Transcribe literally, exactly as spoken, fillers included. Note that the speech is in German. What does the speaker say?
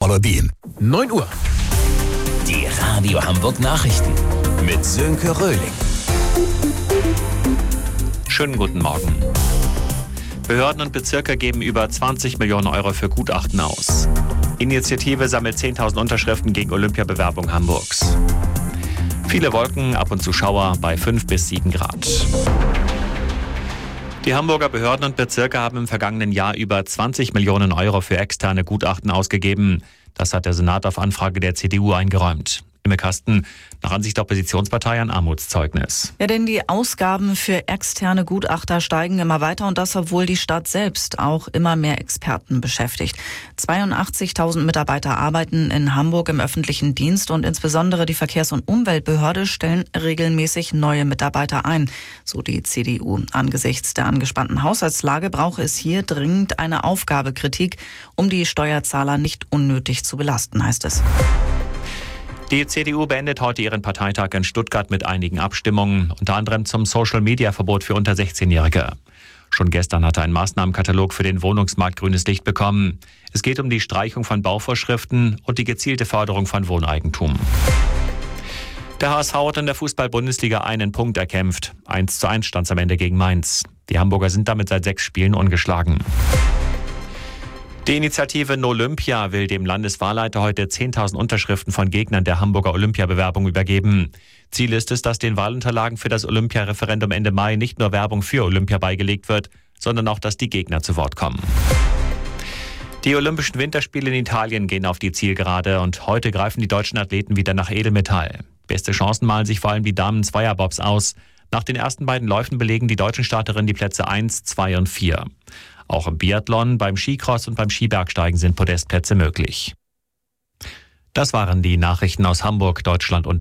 Aladin. neun Uhr. Die Radio Hamburg Nachrichten mit Sönke Röhling. Schönen guten Morgen. Behörden und Bezirke geben über zwanzig Millionen Euro für Gutachten aus. Initiative sammelt zehntausend Unterschriften gegen Olympiabewerbung Hamburgs. Viele Wolken, ab und zu Schauer bei fünf bis sieben Grad. Die Hamburger Behörden und Bezirke haben im vergangenen Jahr über zwanzig Millionen Euro für externe Gutachten ausgegeben. Das hat der Senat auf Anfrage der C D U eingeräumt. Imme Kasten, nach Ansicht der Oppositionspartei ein Armutszeugnis. Ja, denn die Ausgaben für externe Gutachter steigen immer weiter und das, obwohl die Stadt selbst auch immer mehr Experten beschäftigt. zweiundachtzigtausend Mitarbeiter arbeiten in Hamburg im öffentlichen Dienst und insbesondere die Verkehrs- und Umweltbehörde stellen regelmäßig neue Mitarbeiter ein, so die C D U. Angesichts der angespannten Haushaltslage brauche es hier dringend eine Aufgabekritik, um die Steuerzahler nicht unnötig zu belasten, heißt es. Die C D U beendet heute ihren Parteitag in Stuttgart mit einigen Abstimmungen, unter anderem zum Social-Media-Verbot für unter sechzehnjährige. Schon gestern hatte ein Maßnahmenkatalog für den Wohnungsmarkt grünes Licht bekommen. Es geht um die Streichung von Bauvorschriften und die gezielte Förderung von Wohneigentum. Der H S V hat in der Fußball-Bundesliga einen Punkt erkämpft. eins zu eins stand es am Ende gegen Mainz. Die Hamburger sind damit seit sechs Spielen ungeschlagen. Die Initiative No Olympia will dem Landeswahlleiter heute zehntausend Unterschriften von Gegnern der Hamburger Olympiabewerbung übergeben. Ziel ist es, dass den Wahlunterlagen für das Olympiareferendum Ende Mai nicht nur Werbung für Olympia beigelegt wird, sondern auch, dass die Gegner zu Wort kommen. Die Olympischen Winterspiele in Italien gehen auf die Zielgerade und heute greifen die deutschen Athleten wieder nach Edelmetall. Beste Chancen malen sich vor allem die Damen-Zweierbobs aus. Nach den ersten beiden Läufen belegen die deutschen Starterinnen die Plätze eins, zwei und vier. Auch im Biathlon, beim Skicross und beim Skibergsteigen sind Podestplätze möglich. Das waren die Nachrichten aus Hamburg, Deutschland und